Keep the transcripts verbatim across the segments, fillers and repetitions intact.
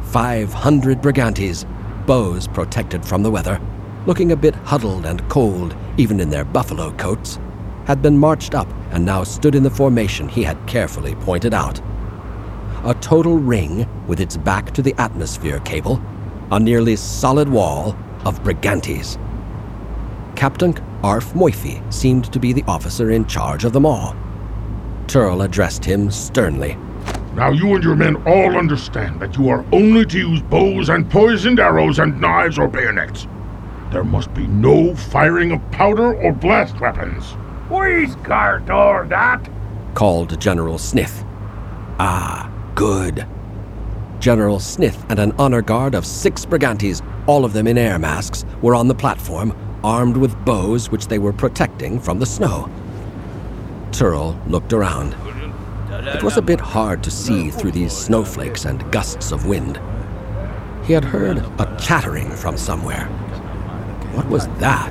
Five hundred Brigantes, bows protected from the weather, looking a bit huddled and cold even in their buffalo coats, had been marched up and now stood in the formation he had carefully pointed out. A total ring with its back to the atmosphere cable, a nearly solid wall of Brigantes. Captain Arf Moifi seemed to be the officer in charge of them all. Turl addressed him sternly. Now you and your men all understand that you are only to use bows and poisoned arrows and knives or bayonets. There must be no firing of powder or blast weapons. We can't order that, called General Snith. Ah, good. General Snith and an honor guard of six Brigantes, all of them in air masks, were on the platform, armed with bows which they were protecting from the snow. Turl looked around. It was a bit hard to see through these snowflakes and gusts of wind. He had heard a chattering from somewhere. What was that?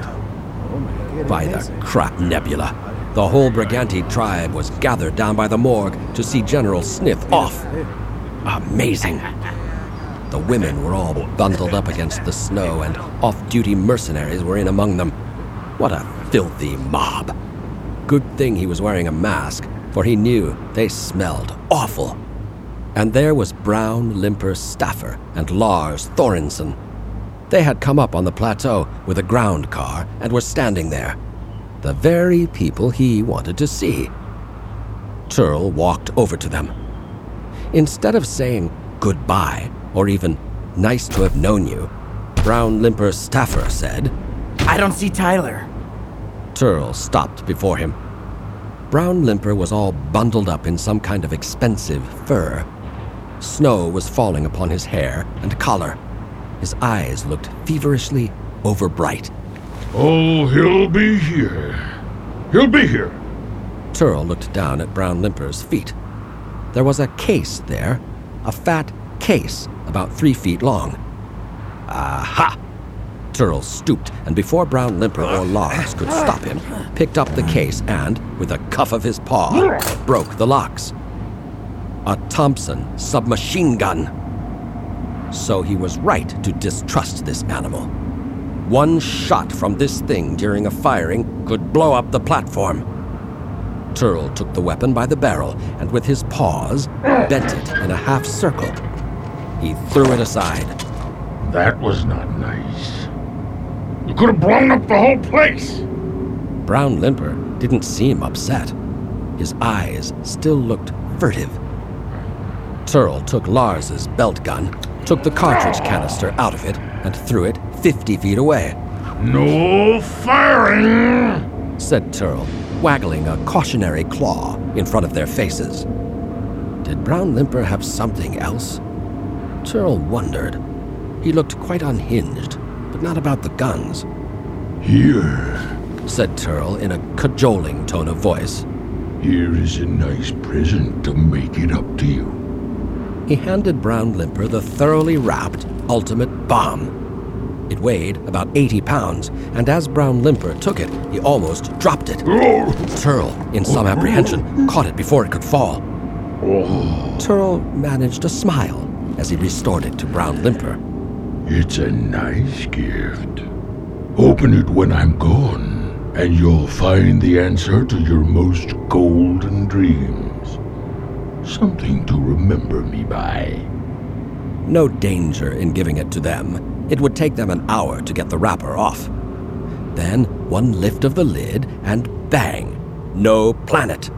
By the crap nebula. The whole Brigante tribe was gathered down by the morgue to see General Snith off. Amazing. The women were all bundled up against the snow, and off-duty mercenaries were in among them. What a filthy mob. Good thing he was wearing a mask, for he knew they smelled awful. And there was Brown Limper Staffer and Lars Thorensen. They had come up on the plateau with a ground car and were standing there. The very people he wanted to see. Turl walked over to them. Instead of saying goodbye, or even nice to have known you, Brown Limper Staffer said, I don't see Tyler. Turl stopped before him. Brown Limper was all bundled up in some kind of expensive fur. Snow was falling upon his hair and collar. His eyes looked feverishly overbright. Oh, he'll be here. He'll be here. Turl looked down at Brown Limper's feet. There was a case there, a fat case about three feet long. Aha! Turl stooped, and before Brown Limper or Lars could stop him, picked up the case and, with a cuff of his paw, broke the locks. A Thompson submachine gun. So he was right to distrust this animal. One shot from this thing during a firing could blow up the platform. Turl took the weapon by the barrel and with his paws bent it in a half circle. He threw it aside. That was not nice. You could have blown up the whole place. Brown Limper didn't seem upset. His eyes still looked furtive. Turl took Lars's belt gun, took the cartridge canister out of it, and threw it fifty feet away. No firing, said Turl, waggling a cautionary claw in front of their faces. Did Brown Limper have something else? Turl wondered. He looked quite unhinged, but not about the guns. Here, said Turl in a cajoling tone of voice. Here is a nice present to make it up to you. He handed Brown Limper the thoroughly wrapped ultimate bomb. It weighed about eighty pounds, and as Brown Limper took it, he almost dropped it. Oh. Turl, in some apprehension, caught it before it could fall. Oh. Turl managed a smile as he restored it to Brown Limper. It's a nice gift. Open it when I'm gone, and you'll find the answer to your most golden dreams. Something to remember me by. No danger in giving it to them. It would take them an hour to get the wrapper off. Then one lift of the lid, and bang! No planet.